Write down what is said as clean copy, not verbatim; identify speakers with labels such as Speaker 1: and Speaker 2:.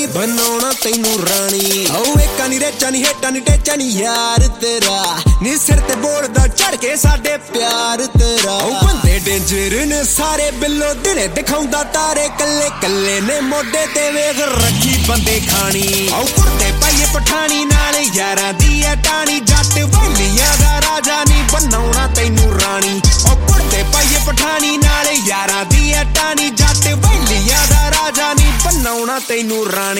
Speaker 1: बनाउणा तैनू रानी एका नी रेचा नी हेटा नी टेचा नी यार तेरा नी सिर ते बोलदा चढ़ के साडे प्यार तेरा बंदे डेंजर ने सारे बिल्लो दिने दिखाउंदा तारे कल्ले कल्ले ने मोढे ते वेख रखी बंदे खानी कुर्ते पाइए पठानी नाल यारां दी टाणी जट वैलियां दा राजा नी बनाउणा तैनू रानी कुर्ते पाइए पठानी नाल यारां दी टाणी जट वैलियां दा राजा नी बनाउणा तैनू रानी।